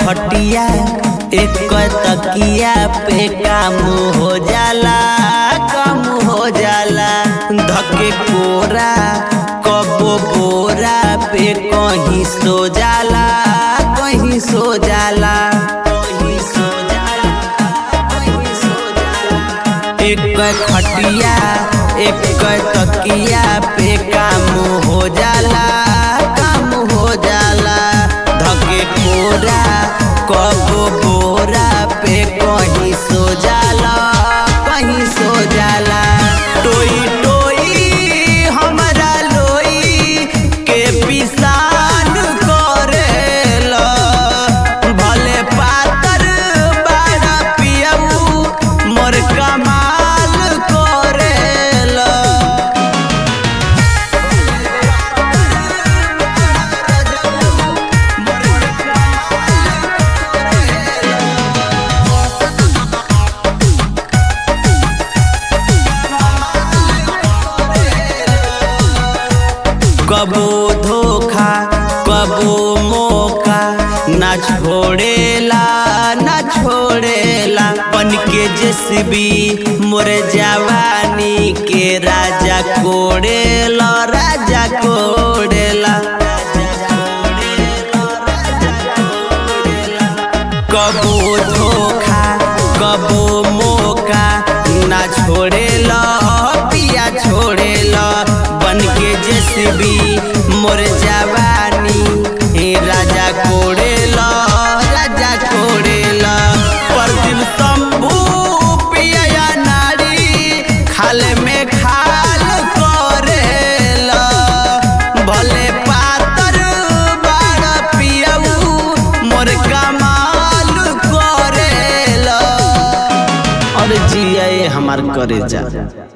खटिया एक तकिया पे काम हो जाला, कम हो जाला। धके कोरा कबो बोरा पे कहीं सो जाला, कहीं सो जाला, कहीं सो जाला, कहीं सो जाला। एक खटिया एक तकिया पे काम हो जाला, काम हो जाला। धके कोरा कबो बोरा पे कहीं सो जाला, कहीं सो जाला। टोई टोई हमरा लोई के पिसान करेला, भले पातर बड़ा पियऊ मोर कमाल करेला। कबो धोखा कबो मौका ना छोड़ेला, ना छोड़ेला। बन के जेसीबी मोर जवानी के राजा कोड़ेला, राजा कोड़ेला। कबो धोखा कबो मौका ना छोड़ेला, पिया छोड़ेला। बन के जेसीबी मोर जवानी राजा कोड़ेला, राजा कोड़ेला। परदिन शंभू पिया नारी खाले में खाल करेला, भले पातर बड़ा पियऊ मोर कमाल करेला। और जिया हमार करे जा।